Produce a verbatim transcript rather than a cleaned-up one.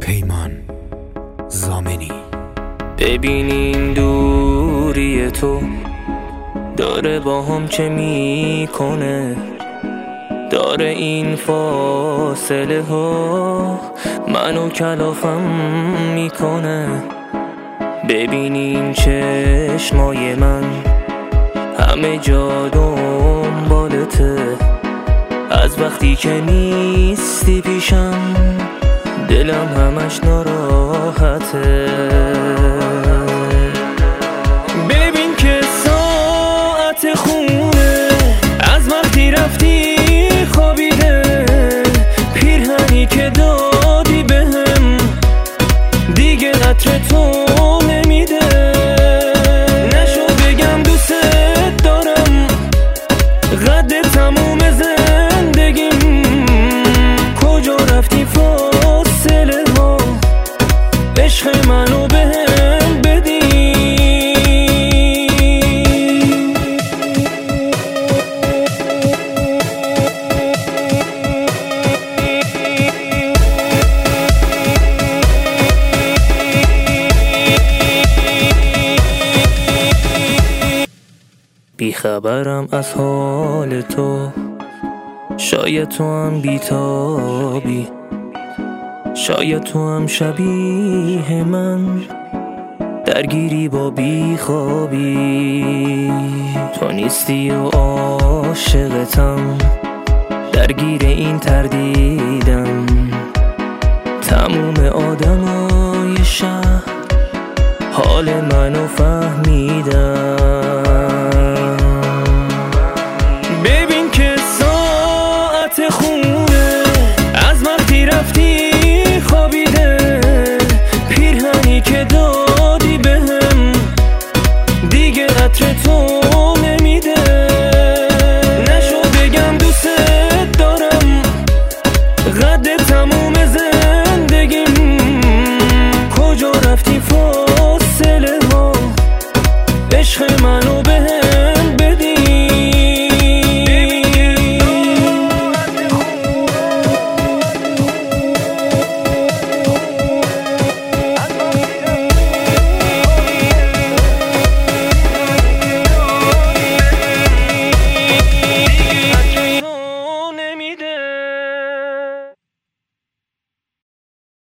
پیمان زامنی. ببین این دوری تو داره با هم چه میکنه، داره این فاصله ها منو کلافم میکنه. ببین این چشمای من همه جا دنبالته، از وقتی که نیستی پیشم دلم همش ناراحته. ببین که ساعت خونه از وقتی رفتی خوابیده، پیرهنی که دادی بهم دیگه عطر تو نمیده. نشو بگم دوست دارم قد تموم زندگیم، کجا رفتی فاصله ها عشق منو بهم بدی. بیخبرم از حال تو، شاید تو هم بیتابی، شاید تو هم شبیه من درگیری با بیخوابی. تو نیستی و عاشقتم، درگیر این تردیدم. تموم آدمای شهر حال منو فهمیدن. ببین که ساعت خونه از وقتی رفتی خوابیده، پیرهنی که دادی بهم دیگه عطر تو نمیده. نشو بگم دوست دارم قد تموم زندگیم، کجا رفتی فاصله ها عشق منو بهم